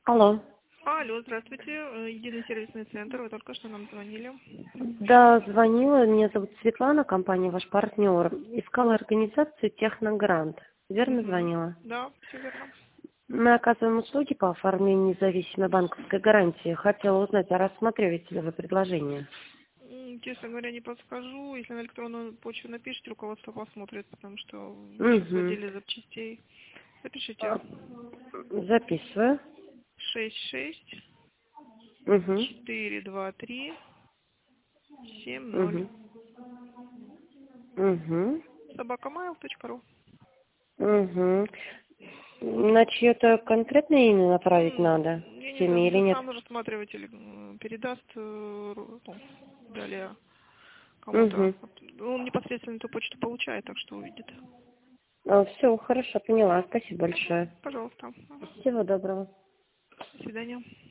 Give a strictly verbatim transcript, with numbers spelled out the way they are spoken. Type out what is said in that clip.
Алло. Алло, здравствуйте. э, Единый сервисный центр. Вы только что нам звонили. Да, звонила. Меня зовут Светлана, компания ваш партнер. Искала организацию Техногрант. Верно Угу. звонила? Да, все верно. Мы оказываем услуги по оформлению независимой банковской гарантии. Хотела узнать, а рассматриваете ли вы предложение? М, Честно говоря, не подскажу. Если на электронную почту напишите, руководство посмотрит, потому что мы сейчас в Угу. отделе запчастей. Запишите. Записываю. шесть шесть Угу. четыре два три семь ноль. Угу. Угу. собакамайл точка ру. Угу. На чье-то конкретное имя направить М, надо? Я не знаю, Семьи или уже нет? сам рассматриватель м, передаст э, ру- ну, далее кому-то. Угу. Вот он непосредственно эту почту получает, так что увидит. Все, хорошо, поняла. Спасибо Хорошо, большое. пожалуйста. Мгм. Всего доброго. До свидания.